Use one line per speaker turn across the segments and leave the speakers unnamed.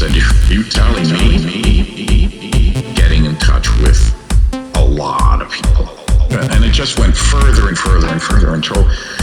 said, you telling me getting in touch with a lot of people. And it just went further and further and further until,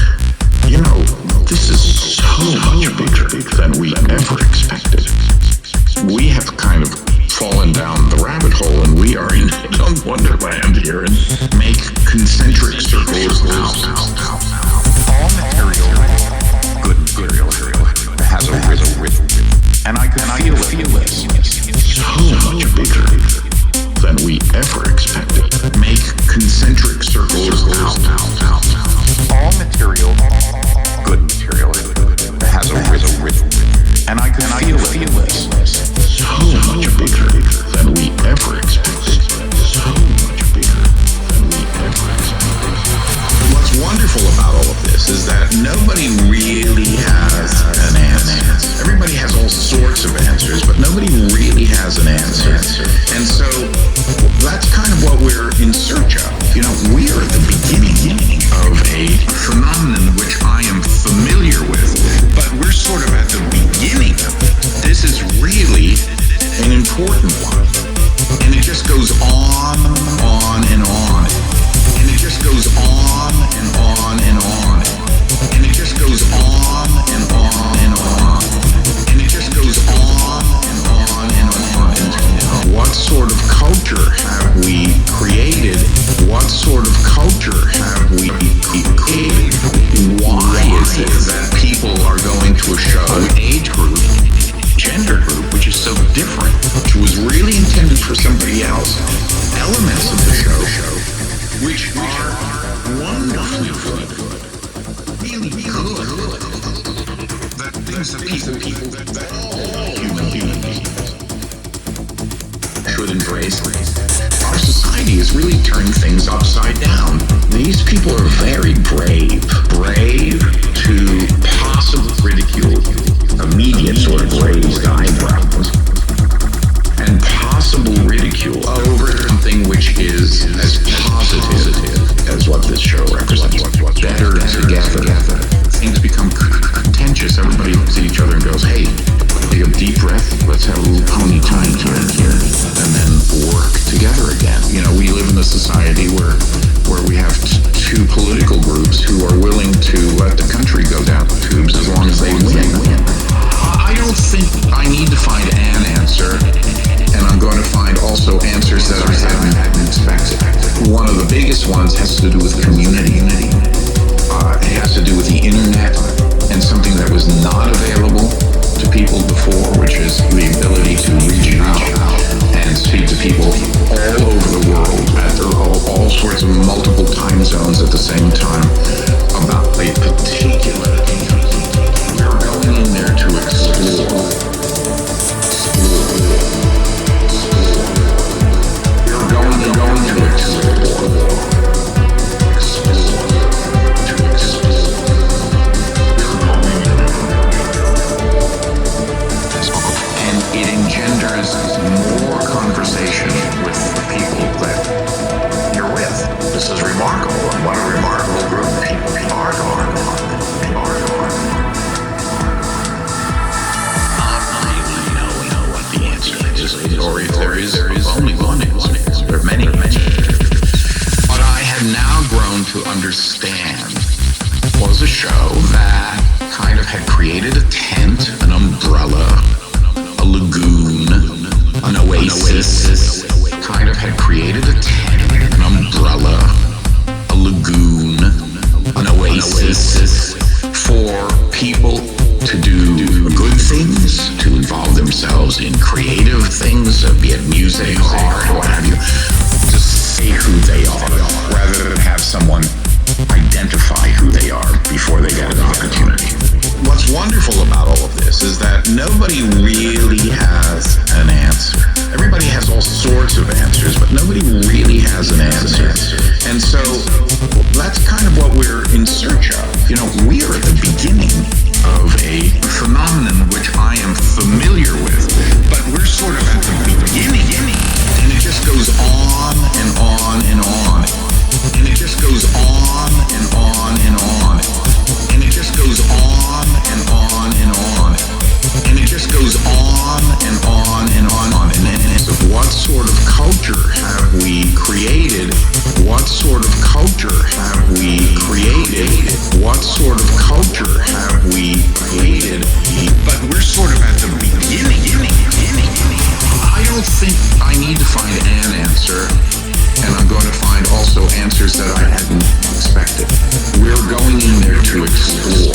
this is so much bigger than we ever expected. We have kind of fallen down the rabbit hole, and we are in wonderland here, and make concentric circles now.
All material, good material, has a rhythm, and I can feel this.
So much bigger than we ever expected. Make concentric circles now.
All material, good material, has a rhythm, and I can feel this.
So much bigger than we ever expected. So much bigger than we ever expected. What's wonderful about all of this is that nobody really has an answer. Everybody has all sorts of answers, but nobody really has an answer. And so that's kind of what we're in search of. We're at the beginning of a phenomenon which I am familiar with, but we're sort of at the beginning of it. This is really an important one. And it just goes on and on. And it just goes on and on and on. And it just goes on and on and on. And it just goes on and on and on. And what sort of culture have we created? What sort of culture have we created? Why is it that people are going to a show, age group, gender group, which is so different, which was really intended for somebody else, elements of the show, which are wonderfully good, really good, that things that people, that all human beings should embrace. Our society is really turning things upside down. These people are very brave to possibly ridicule immediate sort of raised eyebrows and possible ridicule over something which is as positive as what this show represents. Better together. Things become contentious. Everybody looks at each other and goes, hey, take a deep breath. Let's have a little pony time turn here and then work together again. We live in a society where we have two political groups who are willing to let the country go down the tubes as long as they win. I don't think I need to find an answer, and I'm going to find also answers that I haven't expected. One of the biggest ones has to do with community. It has to do with the internet and something that was not available to people before, which is the ability to reach out and speak to people all over the world at all sorts of multiple time zones at the same time about a particular thing. We're going in there to explore. We're going to explore. And it engenders more conversation with the people that you're with. This is remarkable, and what a remarkable group of people are going on. We know what the answer is, or if there is only one answer. There are many. What I have now grown to understand was a show that kind of had created a tent, an umbrella, a lagoon, an oasis, kind of had created a tent, an umbrella, a lagoon, an oasis for people to do good things, to involve themselves in creative things, be it music, art, what have you, to say who they are, rather than have someone identify who they are before they get an opportunity. What's wonderful about all of this is that nobody really has an answer. Everybody has all sorts of answers, but nobody really has an answer. And so that's kind of what we're in search of. We are at the beginning of a phenomenon which I am familiar with, but we're sort of at the beginning, and it just goes on and on and on. And it just goes on and on and on. And it just goes on and on and on. And it just goes on and on. think I need to find an answer, and I'm going to find also answers that I hadn't expected. We're going in there to explore.